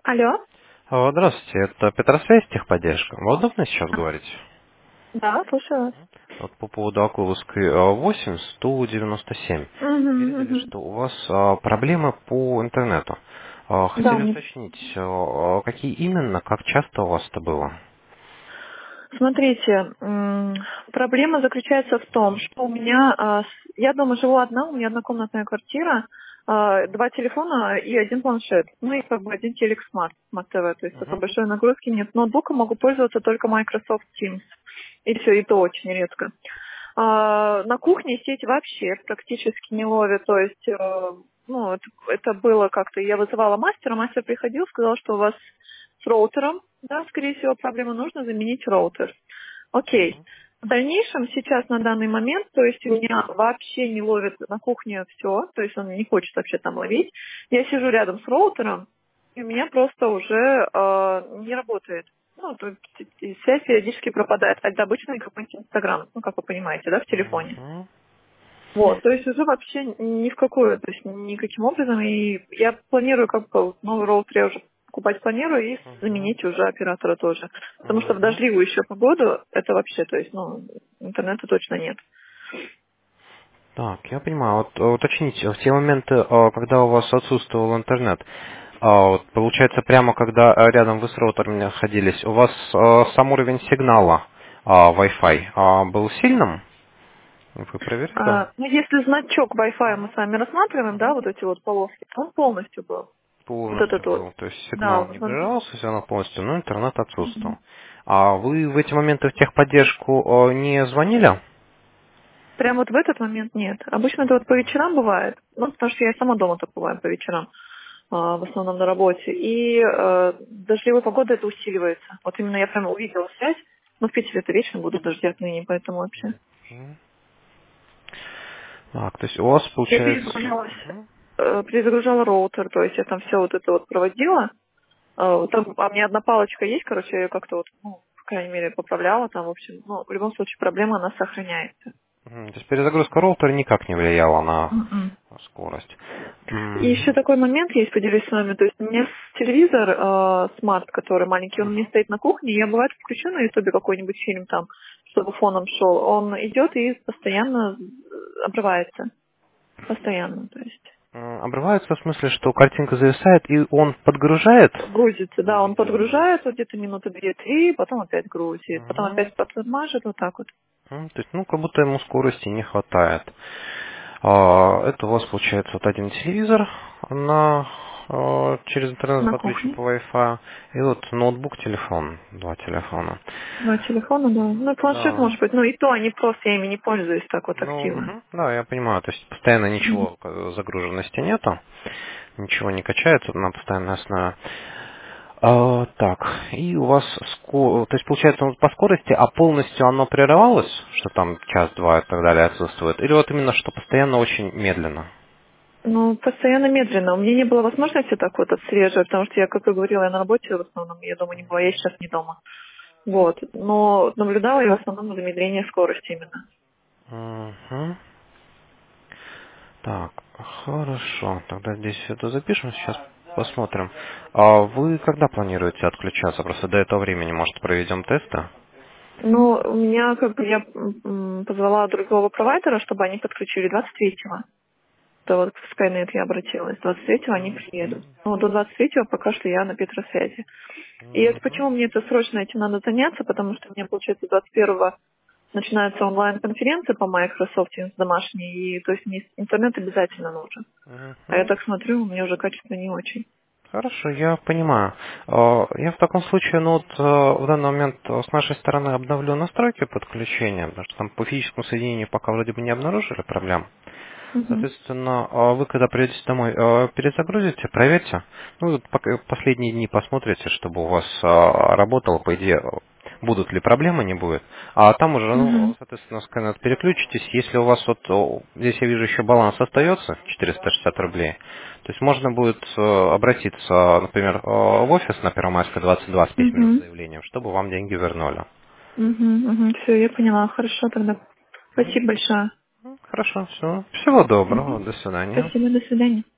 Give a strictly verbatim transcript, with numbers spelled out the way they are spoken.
Алло. Алло, здравствуйте, это Петросвязь, техподдержка. Вам удобно сейчас говорить? Да, слушаю вас. Вот по поводу Окуловской а, восемь сто девяносто семь. Мгм, Передали, мгм. что у вас а, проблемы по интернету. А, Да, Хотели мне. уточнить, а, какие именно, как часто у вас это было? Смотрите, м, проблема заключается в том, что у меня, а, с- я дома живу одна, у меня однокомнатная квартира, а, два телефона и один планшет, ну и как бы один телек смарт, смарт ТВ, то есть такой Мгм. большой нагрузки нет. Ноутбуком могу пользоваться только Microsoft Teams, и все, и то очень редко. А, на кухне сеть вообще практически не ловит, то есть, э, ну, это, это было как-то, я вызывала мастера, мастер приходил, сказал, что у вас с роутером, да, скорее всего, проблема, нужно заменить роутер. Окей. В дальнейшем, сейчас на данный момент, то есть у меня вообще не ловит на кухне все, то есть он не хочет вообще там ловить. Я сижу рядом с роутером, и у меня просто уже э, не работает. Ну, то есть и связь периодически пропадает. Это обычный какой-нибудь Инстаграм, ну, как вы понимаете, да, в телефоне. Мгм. Вот, то есть уже вообще ни в какую, то есть никаким образом. И я планирую как бы новый роутер я уже покупать планирую и Мгм. заменить уже оператора тоже. Потому что в Мгм. дождливую еще погоду это вообще, то есть, ну, интернета точно нет. Так, я понимаю. Вот, э, уточните, в те моменты, э, когда у вас отсутствовал интернет, а, вот, получается, прямо когда э, рядом вы с роутером находились, у вас э, сам уровень сигнала а, Wi-Fi а, был сильным? Вы проверяли? А, ну, если значок Wi-Fi мы с вами рассматриваем, да, вот эти вот полоски, то он полностью был. Вот этот Полностью вот. был. То есть Да, сигнал в не основном. прерывался, сигнал полностью, но интернет Мгм. отсутствовал. А вы в эти моменты в техподдержку э, не звонили? Прям вот в этот момент нет. Обычно это вот по вечерам бывает. Ну, потому что я сама дома так бываю по вечерам. а, в основном на работе. И э, дождливая погода это усиливается. Вот именно я прямо увидела связь, но в Питере это вечно будут дожди отныне, поэтому вообще. Мгм. Так, то есть у вас Я получается... перезагружалась, Мгм. э, перезагружала роутер, то есть я там все вот это вот проводила. Э, вот там, а у меня одна палочка есть, короче, я ее как-то вот, ну, по крайней мере, поправляла там, в общем, ну, в любом случае проблема, она сохраняется. Мгм. То есть перезагрузка роутера никак не влияла на Мгм. скорость. И еще Мгм. такой момент есть, поделюсь с вами. То есть у меня телевизор э, смарт, который маленький, он у меня Мгм. стоит на кухне, и я бывает включу на ютубе какой-нибудь фильм там, чтобы фоном шел. Он идет и постоянно э, обрывается. Постоянно, то есть. М, Обрывается в смысле, что картинка зависает, и он подгружает Грузится, да, он видео или... подгружает вот где-то минуты две-три, потом опять грузит, потом Мгм. опять подмажет, вот так вот. М, То есть, ну, как будто ему скорости не хватает. А, Это у вас получается вот один телевизор на а, через интернет На подключен кухне. по Wi-Fi, и вот ноутбук, телефон, два телефона. Два телефона, да. Ну, и планшет, Да. может быть, ну и то они просто, я ими не пользуюсь так вот Ну, активно. мгм, да, я понимаю, то есть постоянно Мгм. ничего э, загруженности нету, ничего не качается на постоянной основе. А, так, и у вас, ско- то есть получается он по скорости, а полностью оно прерывалось, что там час-два и так далее отсутствует, или вот именно что постоянно очень медленно? Ну, постоянно медленно. У меня не было возможности так вот отслеживать, потому что я, как и говорила, я на работе в основном, я дома не была, я сейчас не дома. Вот. Но наблюдала я в основном замедление скорости именно. Мгм. Так, хорошо. Тогда здесь это запишем, сейчас посмотрим. А вы когда планируете отключаться? Просто до этого времени, может, проведем тесты? Но у меня, как бы, я м, позвала другого провайдера, чтобы они подключили двадцать третьего. То вот в Skynet я обратилась. двадцать третьего они приедут. Ну, до двадцать третьего пока что я на Петросвязи. И это Мгм. почему мне это срочно этим надо заняться, потому что мне, получается, двадцать первого начинается онлайн-конференция по Microsoft Teams домашней, и то есть мне интернет обязательно нужен. А я Мгм. так смотрю, у меня уже качество не очень. Хорошо, я понимаю. А, Я в таком случае, ну вот э, в данный момент э, с нашей стороны обновлю настройки подключения, потому что там по физическому соединению пока вроде бы не обнаружили проблем. Мгм. Соответственно, а вы когда придете домой, э, перезагрузите, проверьте. Ну, вот пока последние дни посмотрите, чтобы у вас а, работало, по идее, э, будут ли проблемы, не будет. А там уже, ну, Мгм. соответственно, сканер переключитесь. Если у вас вот, о, здесь я вижу еще баланс остается, четыреста шестьдесят рублей, то есть можно будет э, обратиться, например, э, в офис на Первомайской двадцать два с письменным Мгм. заявлением, чтобы вам деньги вернули. Мгм. Все, я поняла. Хорошо тогда. М, Спасибо большое. Хорошо, все. Всего доброго, Мгм. до свидания. Спасибо, до свидания.